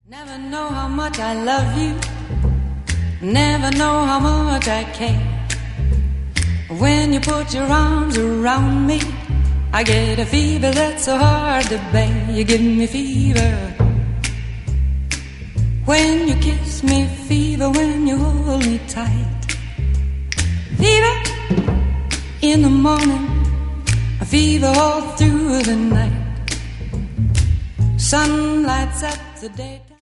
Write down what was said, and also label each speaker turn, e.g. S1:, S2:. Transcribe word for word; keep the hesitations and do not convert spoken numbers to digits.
S1: Never know how much I love you. Never know how much I care. When you put your arms around me, I get a fever that's so hard to bear. You give me fever when you kiss me, fever when you hold me tight. Fever in the morning, a fever all through the night. Sun lights up the daytime.